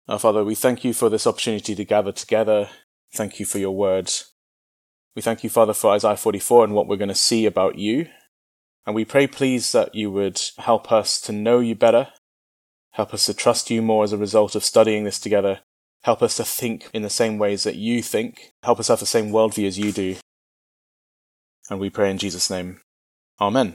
Our Father, we thank you for this opportunity to gather together. Thank you for your words. We thank you, Father, for Isaiah 44 and what we're going to see about you. And we pray, please, that you would help us to know you better. Help us to trust you more as a result of studying this together. Help us to think in the same ways that you think. Help us have the same worldview as you do. And we pray in Jesus' name. Amen.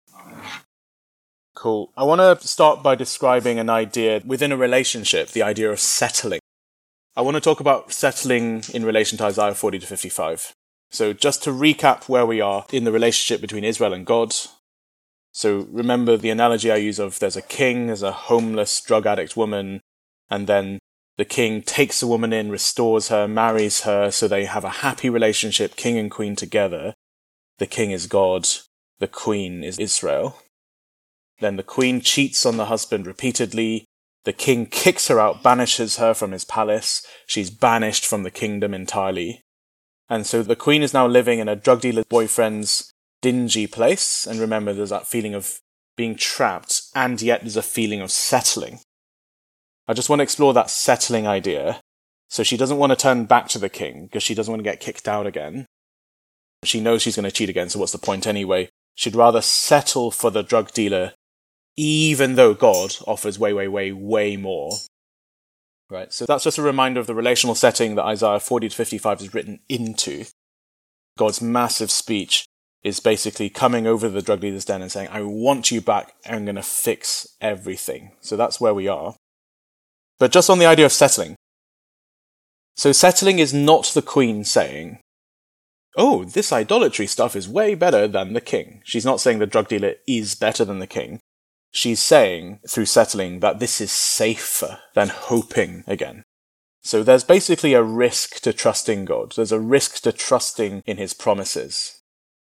Cool. I want to start by describing an idea within a relationship, the idea of settling. I want to talk about settling in relation to Isaiah 40 to 55. So just to recap where we are in the relationship between Israel and God. So remember the analogy I use of there's a king, there's a homeless drug addict woman, and then the king takes the woman in, restores her, marries her, so they have a happy relationship, king and queen together. The king is God, the queen is Israel. Then the queen cheats on the husband repeatedly. The king kicks her out, banishes her from his palace. She's banished from the kingdom entirely. And so the queen is now living in a drug dealer boyfriend's dingy place. And remember, there's that feeling of being trapped, and yet there's a feeling of settling. I just want to explore that settling idea. So she doesn't want to turn back to the king because she doesn't want to get kicked out again. She knows she's going to cheat again, so what's the point anyway? She'd rather settle for the drug dealer, even though God offers way more. Right, so that's just a reminder of the relational setting that Isaiah 40 to 55 is written into. God's massive speech is basically coming over the drug dealer's den and saying, I want you back, I'm going to fix everything. So that's where we are. But just on the idea of settling. So settling is not the queen saying, oh, this idolatry stuff is way better than the king. She's not saying the drug dealer is better than the king. She's saying, through settling, that this is safer than hoping again. So there's basically a risk to trusting God. There's a risk to trusting in his promises.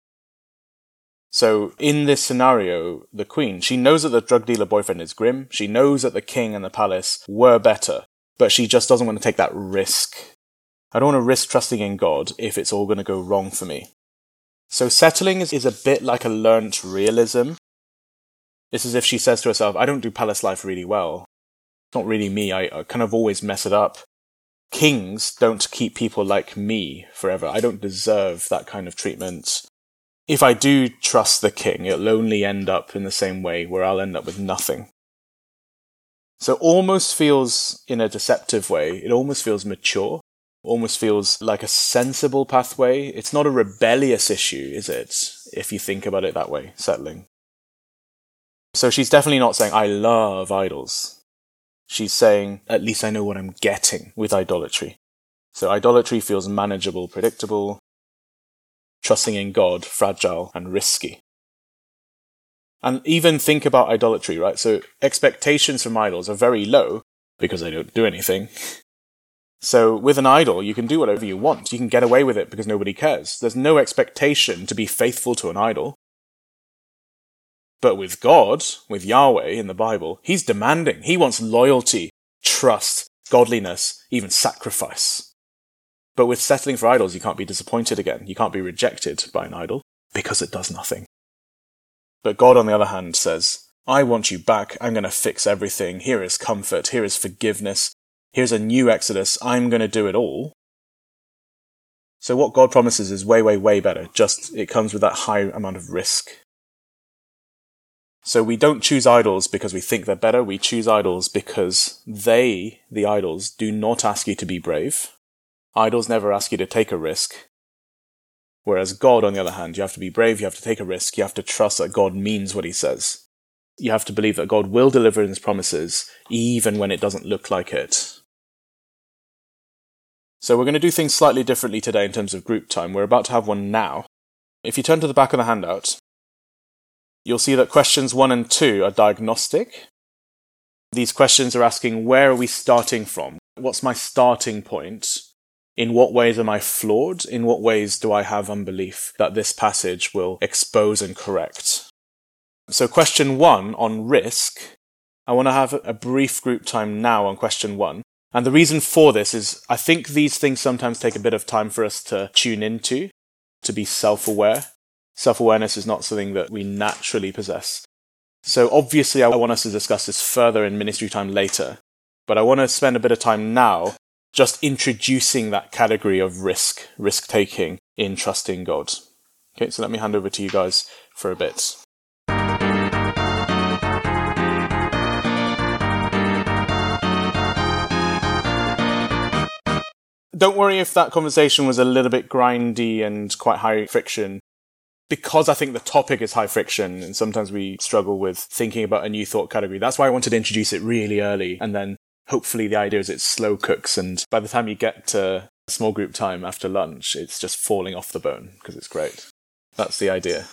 So in this scenario, the queen, she knows that the drug dealer boyfriend is grim. She knows that the king and the palace were better, but she just doesn't want to take that risk. I don't want to risk trusting in God if it's all going to go wrong for me. So settling is a bit like a learnt realism. It's as if she says to herself, I don't do palace life really well. It's not really me. I kind of always mess it up. Kings don't keep people like me forever. I don't deserve that kind of treatment. If I do trust the king, it'll only end up in the same way where I'll end up with nothing. So almost feels, in a deceptive way, it almost feels mature. Almost feels like a sensible pathway. It's not a rebellious issue, is it? If you think about it that way, settling. So she's definitely not saying, I love idols. She's saying, at least I know what I'm getting with idolatry. So idolatry feels manageable, predictable. Trusting in God, fragile and risky. And even think about idolatry, right? So expectations from idols are very low because they don't do anything. So with an idol, you can do whatever you want. You can get away with it because nobody cares. There's no expectation to be faithful to an idol. But with God, with Yahweh in the Bible, he's demanding. He wants loyalty, trust, godliness, even sacrifice. But with settling for idols, you can't be disappointed again. You can't be rejected by an idol because it does nothing. But God, on the other hand, says, I want you back. I'm going to fix everything. Here is comfort. Here is forgiveness. Here's a new Exodus. I'm going to do it all. So what God promises is way better. Just it comes with that high amount of risk. So we don't choose idols because we think they're better. We choose idols because they, the idols, do not ask you to be brave. Idols never ask you to take a risk. Whereas God, on the other hand, you have to be brave, you have to take a risk, you have to trust that God means what he says. You have to believe that God will deliver his promises, even when it doesn't look like it. So we're going to do things slightly differently today in terms of group time. We're about to have one now. If you turn to the back of the handout, you'll see that questions 1 and 2 are diagnostic. These questions are asking, where are we starting from? What's my starting point? In what ways am I flawed? In what ways do I have unbelief that this passage will expose and correct? So question 1 on risk, I want to have a brief group time now on question 1. And the reason for this is I think these things sometimes take a bit of time for us to tune into, to be self-aware. Self-awareness is not something that we naturally possess. So obviously I want us to discuss this further in ministry time later. But I want to spend a bit of time now just introducing that category of risk-taking in trusting God. Okay, so let me hand over to you guys for a bit. Don't worry if that conversation was a little bit grindy and quite high friction, because I think the topic is high friction and sometimes we struggle with thinking about a new thought category. That's why I wanted to introduce it really early, and then hopefully the idea is it slow cooks, and by the time you get to small group time after lunch, it's just falling off the bone, because it's great. That's the idea.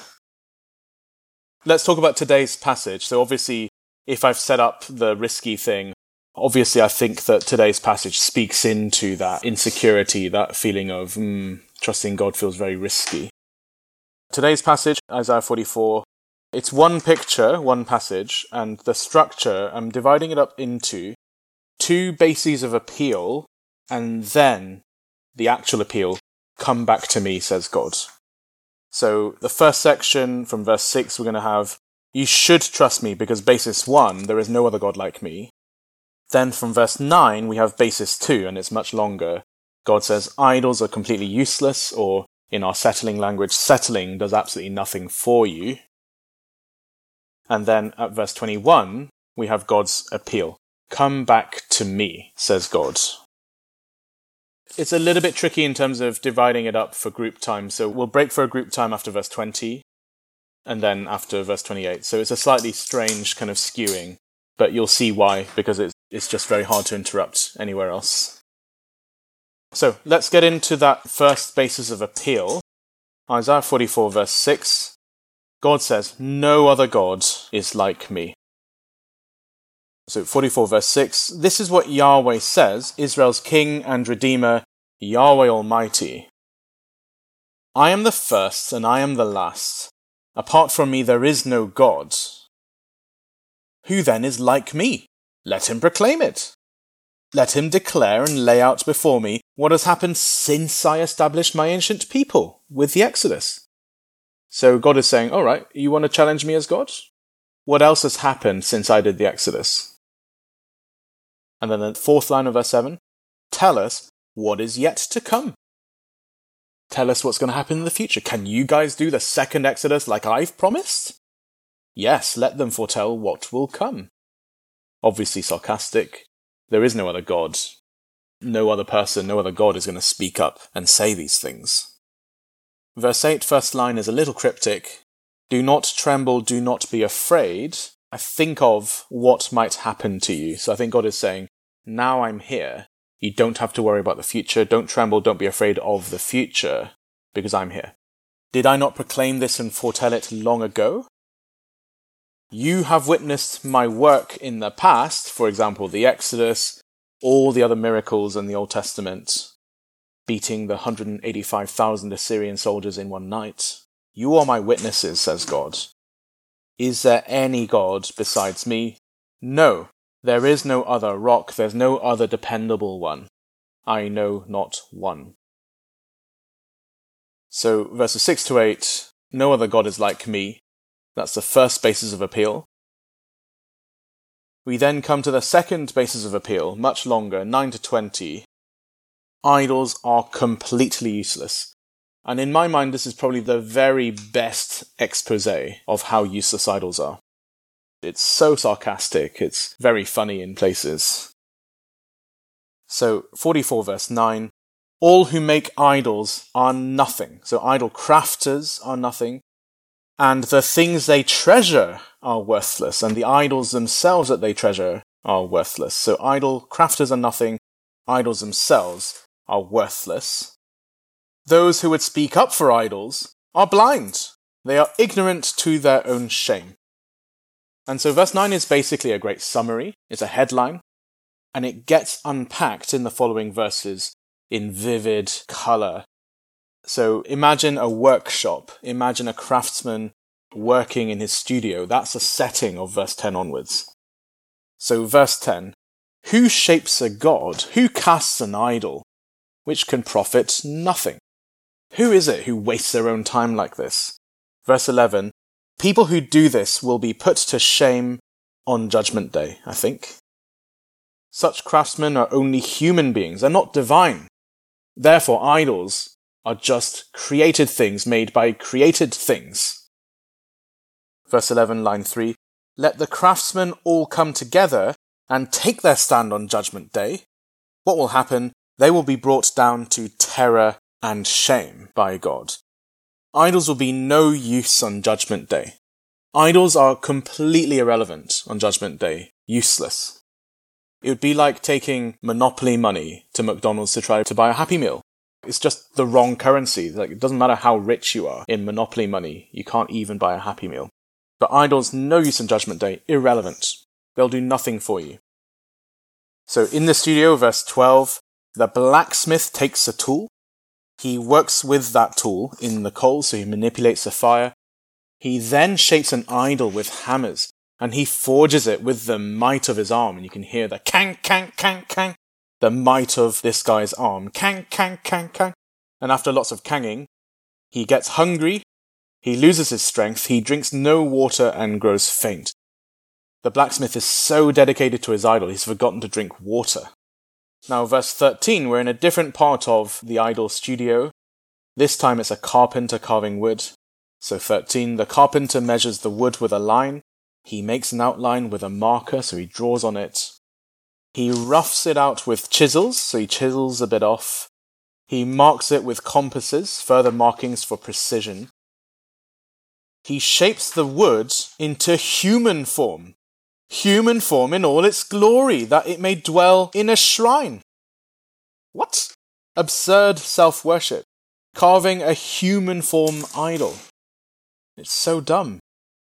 Let's talk about today's passage. So obviously, if I've set up the risky thing, obviously I think that today's passage speaks into that insecurity, that feeling of trusting God feels very risky. Today's passage, Isaiah 44, it's one picture, one passage, and the structure, I'm dividing it up into two bases of appeal, and then the actual appeal, come back to me, says God. So the first section from verse 6, we're going to have, you should trust me because basis 1, there is no other God like me. Then from verse 9, we have basis 2, and it's much longer. God says, idols are completely useless, or in our settling language, settling does absolutely nothing for you. And then at verse 21, we have God's appeal. Come back to me, says God. It's a little bit tricky in terms of dividing it up for group time, so we'll break for a group time after verse 20, and then after verse 28. So it's a slightly strange kind of skewing, but you'll see why, because it's just very hard to interrupt anywhere else. So let's get into that first basis of appeal. Isaiah 44 verse 6, God says, no other God is like me. So 44 verse 6, this is what Yahweh says, Israel's King and Redeemer, Yahweh Almighty. I am the first and I am the last. Apart from me there is no God. Who then is like me? Let him proclaim it. Let him declare and lay out before me what has happened since I established my ancient people with the Exodus. So God is saying, all right, you want to challenge me as God? What else has happened since I did the Exodus? And then the fourth line of verse 7, tell us what is yet to come. Tell us what's going to happen in the future. Can you guys do the second Exodus like I've promised? Yes, let them foretell what will come. Obviously sarcastic. There is no other God. No other person, no other God is going to speak up and say these things. Verse 8, first line is a little cryptic. Do not tremble, do not be afraid. I think of what might happen to you. So I think God is saying, now I'm here. You don't have to worry about the future. Don't tremble, don't be afraid of the future, because I'm here. Did I not proclaim this and foretell it long ago? You have witnessed my work in the past, for example, the Exodus, all the other miracles in the Old Testament, beating the 185,000 Assyrian soldiers in one night. You are my witnesses, says God. Is there any God besides me? No, there is no other rock, there's no other dependable one. I know not one. So verses 6 to 8, no other God is like me. That's the first basis of appeal. We then come to the second basis of appeal, much longer, 9 to 20. Idols are completely useless. And in my mind, this is probably the very best expose of how useless idols are. It's so sarcastic, it's very funny in places. So, 44 verse 9, all who make idols are nothing. So idol crafters are nothing. And the things they treasure are worthless, and the idols themselves that they treasure are worthless. So idol crafters are nothing, idols themselves are worthless. Those who would speak up for idols are blind. They are ignorant to their own shame. And so verse 9 is basically a great summary. It's a headline, and it gets unpacked in the following verses in vivid colour. So imagine a workshop. Imagine a craftsman working in his studio. That's a setting of verse 10 onwards. So verse 10, who shapes a god? Who casts an idol? Which can profit nothing. Who is it who wastes their own time like this? Verse 11, people who do this will be put to shame on Judgment Day, I think. Such craftsmen are only human beings, they're not divine. Therefore, idols are just created things made by created things. Verse 11, line 3, let the craftsmen all come together and take their stand on Judgment Day. What will happen? They will be brought down to terror and shame by God. Idols will be no use on Judgment Day. Idols are completely irrelevant on Judgment Day, useless. It would be like taking Monopoly money to McDonald's to try to buy a Happy Meal. It's just the wrong currency. It doesn't matter how rich you are in Monopoly money, you can't even buy a Happy Meal. But idols, no use on Judgment Day, irrelevant. They'll do nothing for you. So in the studio, verse 12, the blacksmith takes a tool. He works with that tool in the coal, so he manipulates the fire. He then shapes an idol with hammers, and he forges it with the might of his arm, and you can hear the kang, kang, kang, kang, the might of this guy's arm, kang, kang, kang, kang. And after lots of kanging, he gets hungry, he loses his strength, he drinks no water and grows faint. The blacksmith is so dedicated to his idol, he's forgotten to drink water. Now, verse 13, we're in a different part of the idol studio. This time it's a carpenter carving wood. So 13, the carpenter measures the wood with a line. He makes an outline with a marker, so he draws on it. He roughs it out with chisels, so he chisels a bit off. He marks it with compasses, further markings for precision. He shapes the wood into human form in all its glory, that it may dwell in a shrine. What? Absurd self-worship. Carving a human form idol. It's so dumb.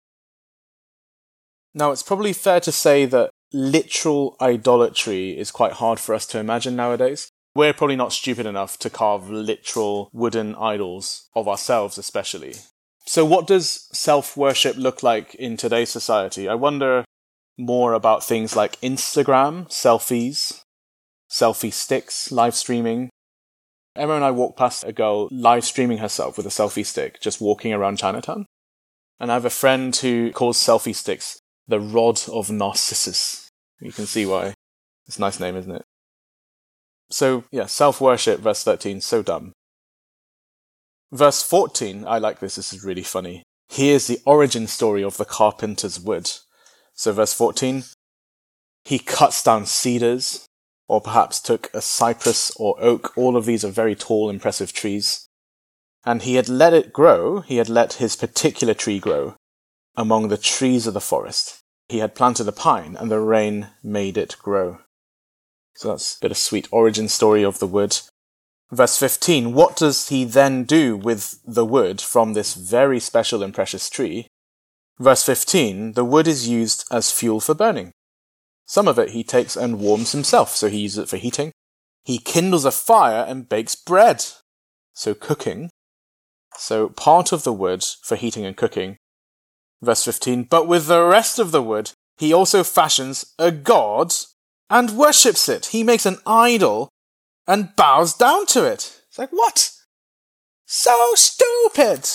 Now, it's probably fair to say that literal idolatry is quite hard for us to imagine nowadays. We're probably not stupid enough to carve literal wooden idols of ourselves, especially. So what does self-worship look like in today's society? I wonder more about things like Instagram, selfies, selfie sticks, live streaming. Emma and I walked past a girl live streaming herself with a selfie stick, just walking around Chinatown. And I have a friend who calls selfie sticks the Rod of Narcissus. You can see why. It's a nice name, isn't it? So, yeah, self-worship, verse 13, so dumb. Verse 14, I like this is really funny. Here's the origin story of the carpenter's wood. So verse 14, he cuts down cedars, or perhaps took a cypress or oak. All of these are very tall, impressive trees. And he had let it grow, he had let his particular tree grow among the trees of the forest. He had planted a pine, and the rain made it grow. So that's a bit of sweet origin story of the wood. Verse 15, what does he then do with the wood from this very special and precious tree? Verse 15, the wood is used as fuel for burning. Some of it he takes and warms himself, so he uses it for heating. He kindles a fire and bakes bread, so cooking. So part of the wood for heating and cooking. Verse 15, but with the rest of the wood, he also fashions a god and worships it. He makes an idol and bows down to it. It's like, what? So stupid!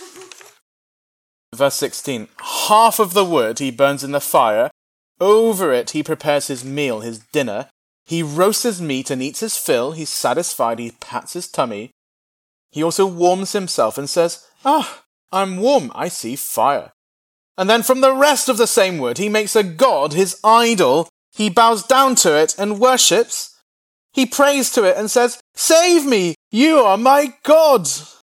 Verse 16, half of the wood he burns in the fire. Over it he prepares his meal, his dinner. He roasts his meat and eats his fill. He's satisfied, he pats his tummy. He also warms himself and says, I'm warm, I see fire. And then from the rest of the same wood he makes a god, his idol. He bows down to it and worships. He prays to it and says, save me, you are my God.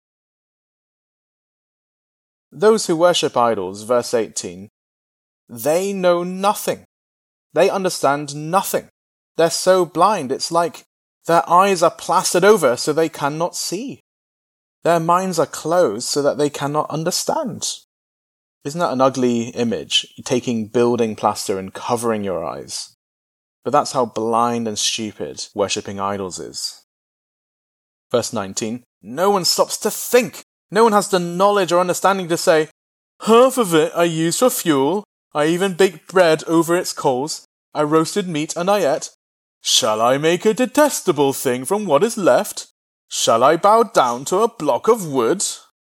Those who worship idols, verse 18, they know nothing. They understand nothing. They're so blind, it's like their eyes are plastered over so they cannot see. Their minds are closed so that they cannot understand. Isn't that an ugly image? Taking building plaster and covering your eyes. But that's how blind and stupid worshipping idols is. Verse 19, no one stops to think. No one has the knowledge or understanding to say, half of it I used for fuel. I even baked bread over its coals. I roasted meat and I ate. Shall I make a detestable thing from what is left? Shall I bow down to a block of wood?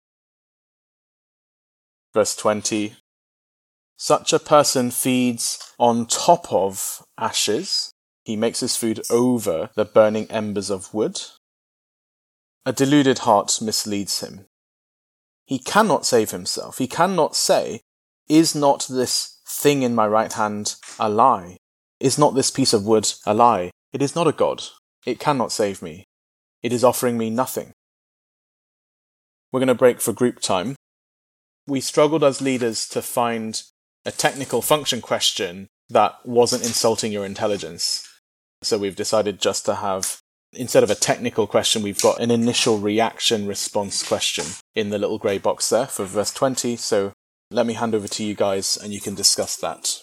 Verse 20, such a person feeds on top of ashes He makes his food over the burning embers of wood. A deluded heart misleads him. He cannot save himself. He cannot say, "Is not this thing in my right hand a lie? Is not this piece of wood a lie? It is not a god. It cannot save me. It is offering me nothing." We're going to break for group time. We struggled as leaders to find a technical function question that wasn't insulting your intelligence. So we've decided just to have, instead of a technical question, we've got an initial reaction response question in the little grey box there for verse 20. So let me hand over to you guys and you can discuss that.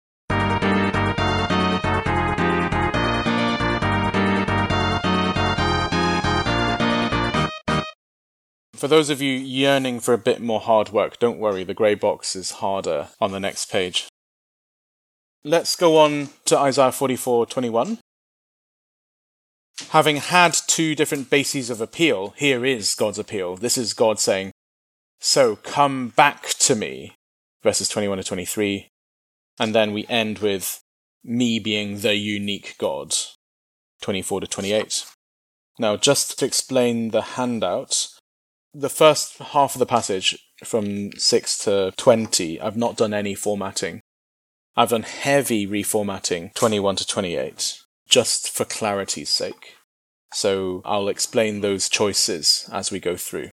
For those of you yearning for a bit more hard work, don't worry, the grey box is harder on the next page. Let's go on to Isaiah 44:21. Having had two different bases of appeal, here is God's appeal. This is God saying, "So come back to me," verses 21 to 23. And then we end with me being the unique God, 24 to 28. Now, just to explain the handout, the first half of the passage, from 6 to 20, I've not done any formatting. I've done heavy reformatting, 21 to 28, just for clarity's sake. So I'll explain those choices as we go through.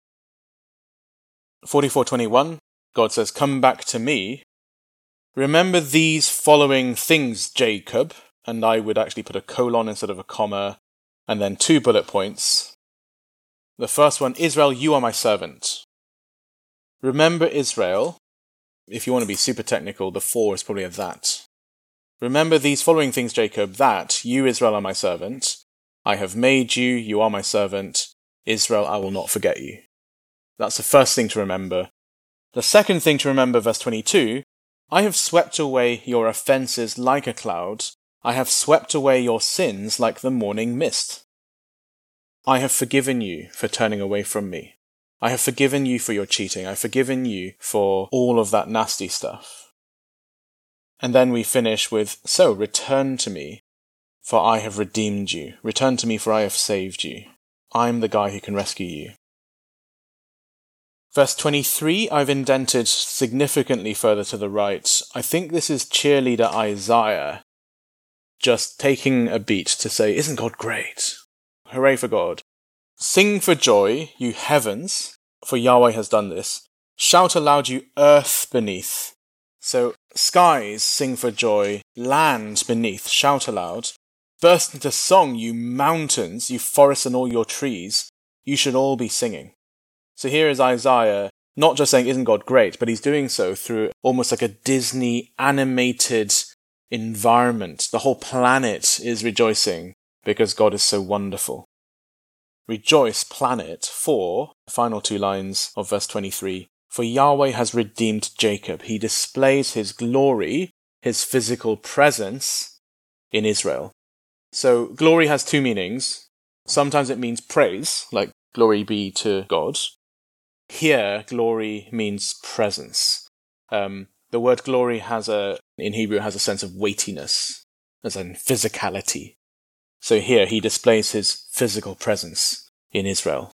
44:21, God says, "Come back to me. Remember these following things, Jacob," and I would actually put a colon instead of a comma, and then 2 bullet points. The first one, "Israel, you are my servant." Remember Israel. If you want to be super technical, the 4 is probably a that. "Remember these following things, Jacob, that you, Israel, are my servant. I have made you, you are my servant. Israel, I will not forget you." That's the first thing to remember. The second thing to remember, verse 22, "I have swept away your offences like a cloud. I have swept away your sins like the morning mist. I have forgiven you for turning away from me. I have forgiven you for your cheating. I've forgiven you for all of that nasty stuff." And then we finish with, "So return to me, for I have redeemed you. Return to me, for I have saved you. I'm the guy who can rescue you." Verse 23, I've indented significantly further to the right. I think this is cheerleader Isaiah just taking a beat to say, "Isn't God great? Hooray for God. Sing for joy, you heavens, for Yahweh has done this. Shout aloud, you earth beneath." So, skies, sing for joy. Land beneath, shout aloud. Burst into song, you mountains, you forests and all your trees. You should all be singing. So here is Isaiah, not just saying, "Isn't God great?" but he's doing so through almost like a Disney animated environment. The whole planet is rejoicing because God is so wonderful. Rejoice, planet, for, the final 2 lines of verse 23, "For Yahweh has redeemed Jacob. He displays his glory, his physical presence in Israel." So glory has 2 meanings. Sometimes it means praise, like glory be to God. Here, glory means presence. The word glory in Hebrew has a sense of weightiness, as in physicality. So here he displays his physical presence in Israel.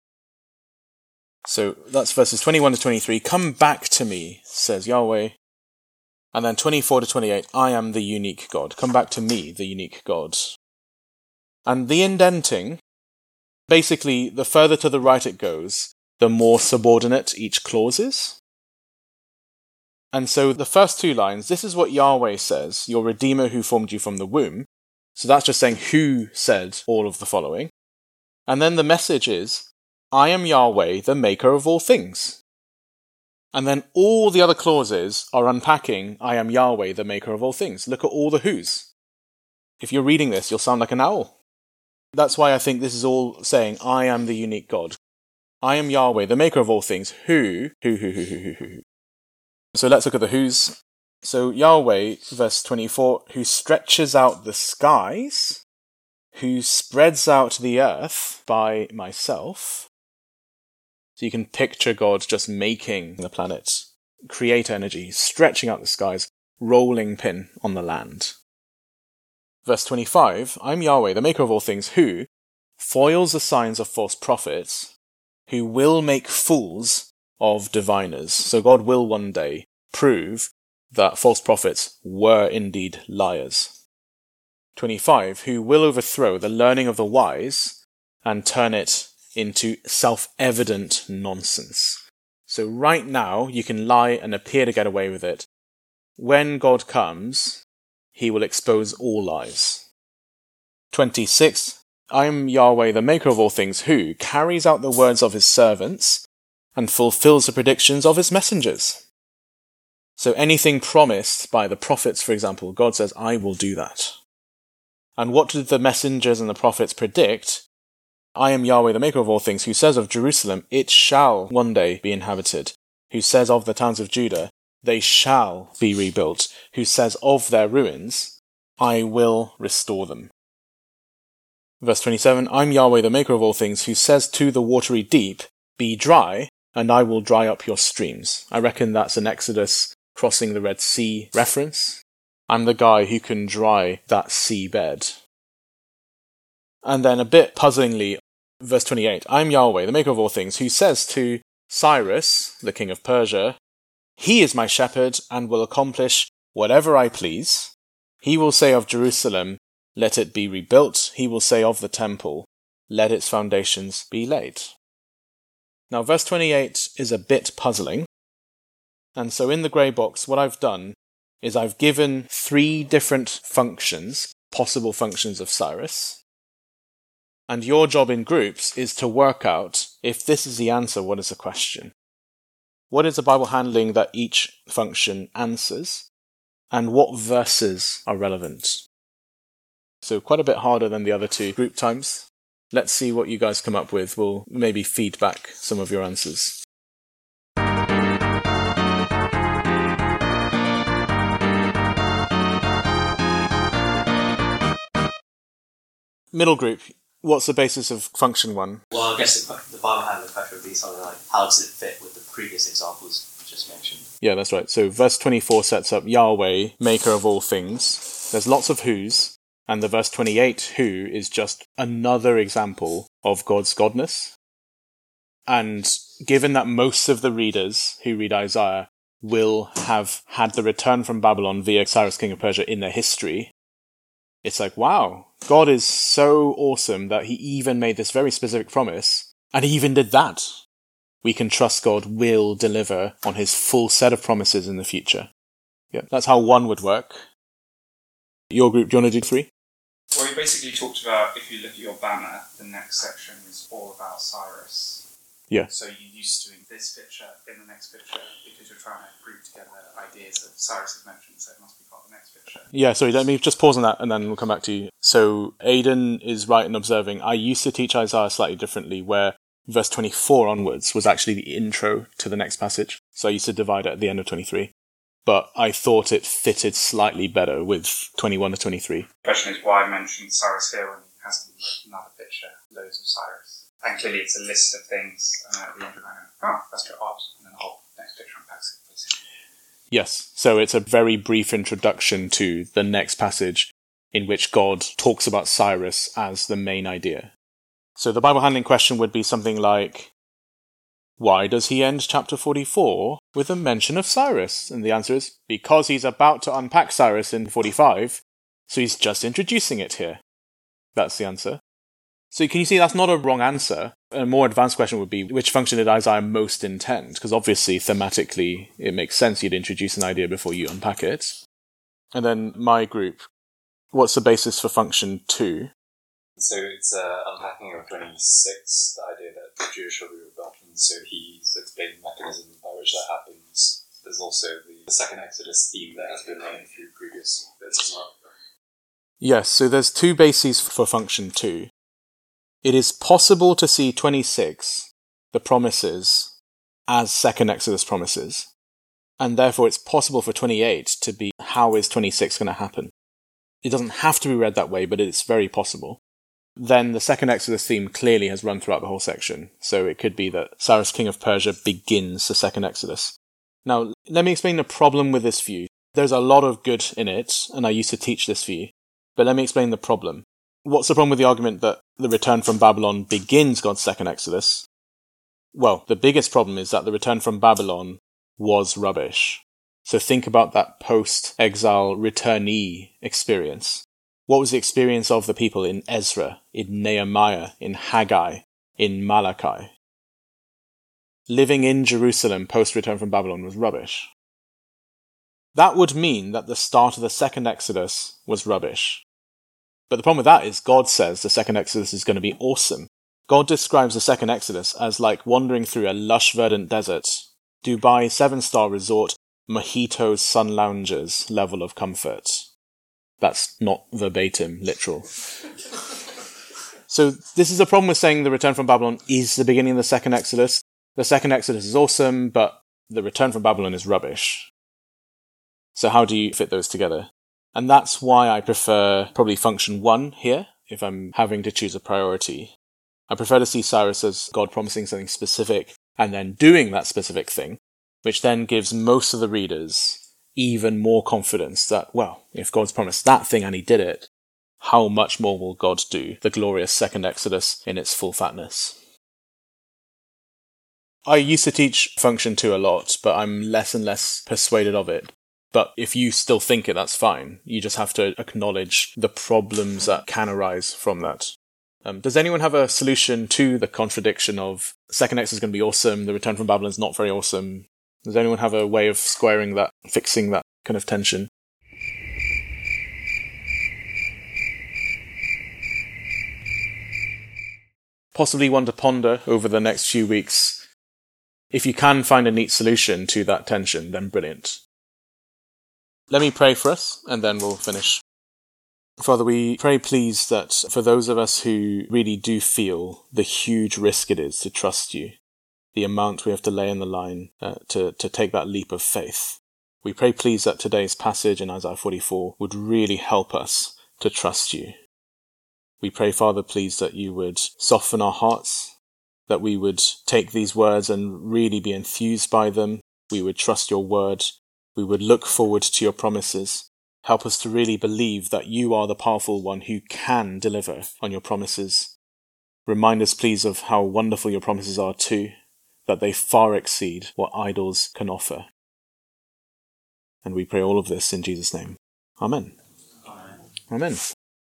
So that's verses 21 to 23. "Come back to me," says Yahweh. And then 24 to 28, "I am the unique God." Come back to me, the unique God. And the indenting, basically, the further to the right it goes, the more subordinate each clause is. And so the first 2 lines, this is what Yahweh says, "Your Redeemer who formed you from the womb." So that's just saying who said all of the following. And then the message is, "I am Yahweh, the maker of all things." And then all the other clauses are unpacking, "I am Yahweh, the maker of all things." Look at all the who's. If you're reading this, you'll sound like an owl. That's why I think this is all saying, "I am the unique God. I am Yahweh, the maker of all things, who. So let's look at the who's. So Yahweh, verse 24, "who stretches out the skies, who spreads out the earth by myself." So you can picture God just making the planet, create energy, stretching out the skies, rolling pin on the land. Verse 25, I'm Yahweh, the maker of all things, who foils the signs of false prophets, who will make fools of diviners. So God will one day prove that false prophets were indeed liars. 25, who will overthrow the learning of the wise and turn it into self-evident nonsense. So right now, you can lie and appear to get away with it. When God comes, he will expose all lies. 26, I am Yahweh, the maker of all things, who carries out the words of his servants and fulfills the predictions of his messengers. So anything promised by the prophets, for example, God says, I will do that. And what did the messengers and the prophets predict? I am Yahweh, the maker of all things, who says of Jerusalem, it shall one day be inhabited. Who says of the towns of Judah, they shall be rebuilt. Who says of their ruins, I will restore them. Verse 27, I'm Yahweh, the maker of all things, who says to the watery deep, be dry, and I will dry up your streams. I reckon that's an Exodus crossing the Red Sea reference. I'm the guy who can dry that seabed. And then a bit puzzlingly, verse 28, I'm Yahweh, the maker of all things, who says to Cyrus, the king of Persia, he is my shepherd and will accomplish whatever I please. He will say of Jerusalem, let it be rebuilt. He will say of the temple, let its foundations be laid. Now, verse 28 is a bit puzzling. And so in the grey box, what I've done is I've given 3 different functions, possible functions of Cyrus. And your job in groups is to work out, if this is the answer, what is the question? What is the Bible handling that each function answers? And what verses are relevant? So quite a bit harder than the other 2 group times. Let's see what you guys come up with. We'll maybe feed back some of your answers. Middle group, what's the basis of function 1? Well, I guess the Bible handling question would be something like, how does it fit with the previous examples you just mentioned? Yeah, that's right. So verse 24 sets up Yahweh, maker of all things. There's lots of who's, and the verse 28 who is just another example of God's godness. And given that most of the readers who read Isaiah will have had the return from Babylon via Cyrus, king of Persia, in their history, it's like, wow, God is so awesome that he even made this very specific promise, and he even did that. We can trust God will deliver on his full set of promises in the future. Yeah, that's how 1 would work. Your group, do you want to do 3? Well, you basically talked about, if you look at your banner, the next section is all about Cyrus. Yeah. So you're used to doing this picture in the next picture because you're trying to group together ideas that Cyrus has mentioned, so it must be part of the next picture. Yeah, sorry, let me just pause on that and then we'll come back to you. So Aidan is right in observing. I used to teach Isaiah slightly differently, where verse 24 onwards was actually the intro to the next passage. So I used to divide it at the end of 23. But I thought it fitted slightly better with 21 to 23. The question is why mention Cyrus here when he hasn't another picture, loads of Cyrus. And clearly it's a list of things, and at the end of it, that's your art, and then the whole next picture unpacks it, basically. Yes, so it's a very brief introduction to the next passage in which God talks about Cyrus as the main idea. So the Bible handling question would be something like, why does he end chapter 44 with a mention of Cyrus? And the answer is, because he's about to unpack Cyrus in 45, so he's just introducing it here. That's the answer. So can you see that's not a wrong answer? A more advanced question would be, which function did Isaiah most intend? Because obviously, thematically, it makes sense you'd introduce an idea before you unpack it. And then my group, what's the basis for function 2? So it's unpacking of 26, the idea that the Jews shall be rebuilt, and so he's explaining the mechanism by which that happens. There's also the second Exodus theme that has been running through previous bits as well. Yes, so there's 2 bases for function 2. It is possible to see 26, the promises, as second Exodus promises. And therefore it's possible for 28 to be, how is 26 going to happen? It doesn't have to be read that way, but it's very possible. Then the second Exodus theme clearly has run throughout the whole section. So it could be that Cyrus, king of Persia, begins the second Exodus. Now, let me explain the problem with this view. There's a lot of good in it, and I used to teach this view. But let me explain the problem. What's the problem with the argument that the return from Babylon begins God's second Exodus? Well, the biggest problem is that the return from Babylon was rubbish. So think about that post-exile returnee experience. What was the experience of the people in Ezra, in Nehemiah, in Haggai, in Malachi? Living in Jerusalem post-return from Babylon was rubbish. That would mean that the start of the second Exodus was rubbish. But the problem with that is God says the second Exodus is going to be awesome. God describes the second Exodus as like wandering through a lush verdant desert, Dubai 7-star resort, mojitos, sun loungers level of comfort. That's not verbatim, literal. So this is a problem with saying the return from Babylon is the beginning of the second Exodus. The second Exodus is awesome, but the return from Babylon is rubbish. So how do you fit those together? And that's why I prefer probably function 1 here, if I'm having to choose a priority. I prefer to see Cyrus as God promising something specific and then doing that specific thing, which then gives most of the readers even more confidence that, well, if God's promised that thing and he did it, how much more will God do the glorious second Exodus in its full fatness? I used to teach function 2 a lot, but I'm less and less persuaded of it. But if you still think it, that's fine. You just have to acknowledge the problems that can arise from that. Does anyone have a solution to the contradiction of second Exodus is going to be awesome, the return from Babylon is not very awesome? Does anyone have a way of squaring that, fixing that kind of tension? Possibly one to ponder over the next few weeks. If you can find a neat solution to that tension, then brilliant. Let me pray for us, and then we'll finish. Father, we pray, please, that for those of us who really do feel the huge risk it is to trust you, the amount we have to lay in the line to take that leap of faith, we pray, please, that today's passage in Isaiah 44 would really help us to trust you. We pray, Father, please, that you would soften our hearts, that we would take these words and really be enthused by them. We would trust your word. We would look forward to your promises. Help us to really believe that you are the powerful one who can deliver on your promises. Remind us, please, of how wonderful your promises are too, that they far exceed what idols can offer. And we pray all of this in Jesus' name. Amen. Amen.